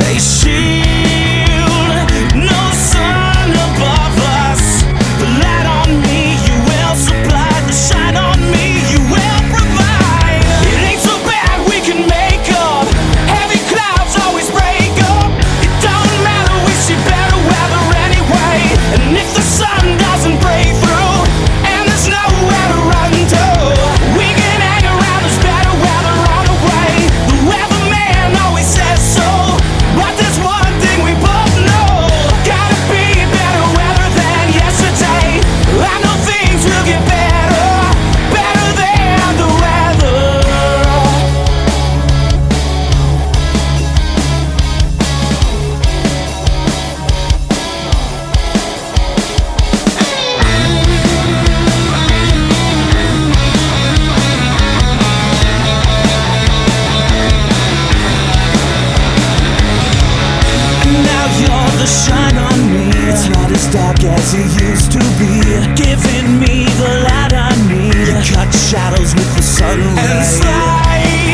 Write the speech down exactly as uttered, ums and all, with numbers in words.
face shield. No sun above us. The light on me, you will supply. The shine on me, you will provide. It ain't so bad, we can make up. Heavy clouds always break up. It don't matter, we see better weather anyway. And if the sun doesn't break through, and there's nowhere to run to, we can hang around, there's better weather on the way. The weatherman always says so, but there's one thing we both know. Gotta be better weather than yesterday. I know things will get better, better than the weather. Now you're the shine on me. It's not as dark as it used to be, giving me the light I need. You cut shadows with the sun rays. And slide